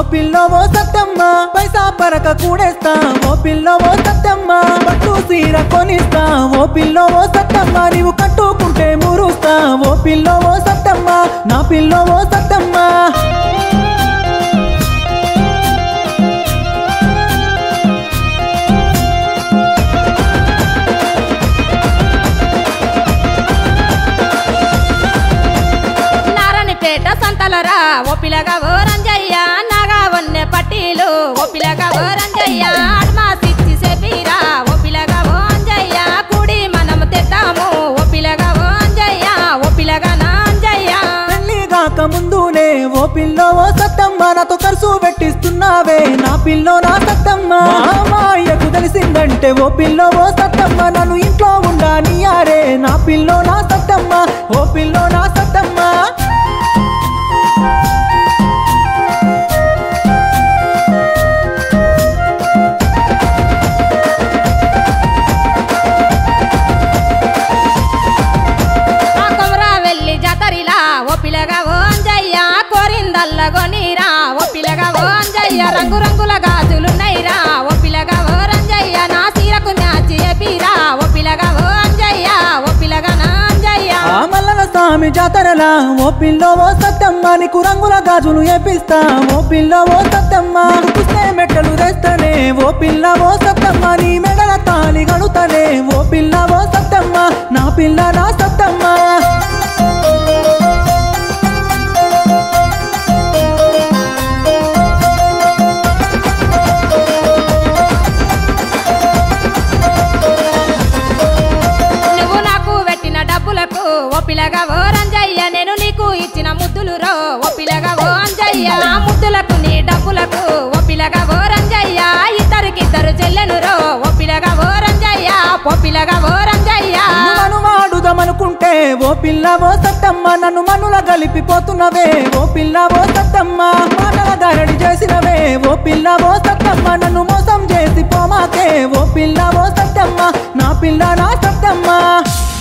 pillow ఓ సత్తమ్మ పైసా పరక కూడేస్తా ఓ పిల్లో ఓ సత్తమ్మ పట్టు సీర కొనిస్తా ఓ పిల్లో ఓ సత్తమ్మ నీవు కట్టుకుంటే మురుస్తా ఓ పిల్లో ఓ సత్తమ్మ నా పిల్లో ఓ సత్తమ్మ సంతలరా ఓ పిల్లగా ఓ రంజయ్య నాగా వన్నె పట్టీలు ఓ పిల్లగా ఓ రంజయ్య అడ్మాసిచ్చి సెపీరా ఓ పిల్లగా ఓ అంజయ్య కూడి మనం తెద్దాము ఓ పిల్లగా ఓ అంజయ్య ఓ పిల్లగా నా అంజయ్య పెళ్లి కాక ముందునే ఓ పిల్లో ఓ సత్తమ్మ నాతో ఖర్చు పెట్టిస్తున్నావే నా పిల్లో నా సత్తమ్మ మా అయ్యకు తెలిసిందంటే ఓ పిల్లో ఓ సత్తమ్మ నన్ను ఇంట్లో ఉండనియారే నా పిల్లో నా సత్తమ్మ ఓ పిల్లో నా సత్తమ్మ గొనిరా ఓ పిల్లగా ఓ అంజయ్య రంగు రంగుల గాజులున్నైరా ఓ పిల్లగా ఓ రంజయ్య నా సీరకు మ్యాచి ఎపిరా ఓ పిల్లగా ఓ అంజయ్య ఓ పిల్లగా నా అంజయ్య మల్లన స్వామి జాతరలా ఓ పిల్లో ఓ సత్తమ్మ నీకు రంగుల గాజులు ఏపిస్తా ఓ పిల్లో ఓ సత్తమ్మ పుస్తే మెట్టలు తెస్తనే ఓ పిల్ల ఓ సత్తమ్మ నీ మెడల తాళి గడుతనే ఓ పిల్ల ఓ సత్తమ్మ నా పిల్ల నా సత్తమ్మ ఓ పిల్లగా ఓ రంజయ్య నేను నీకు ఇచ్చిన ముద్దులు రో ఓ పిల్లగా ఓ అంజయ్య నా ముద్దులకు నీ డబ్బులకు ఓ పిల్లగా ఓ రంజయ్య ఇద్దరికిద్దరు చెల్లెను రో ఓ పిల్లగా ఓ రంజయ్య ఓ పిల్లగా ఓ రంజయ్య నన్ను వాడుదామనుకుంటే ఓ పిల్ల ఓ సత్తమ్మ నన్ను మనుల గలిపిపోతున్నవే ఓ పిల్ల ఓ సత్తమ్మ మాటల దారడి చేసినవే ఓ పిల్ల ఓ సత్తమ్మ నన్ను మోసం చేసి పోమాకే ఓ పిల్ల ఓ సత్తమ్మ నా పిల్ల నా సత్తమ్మ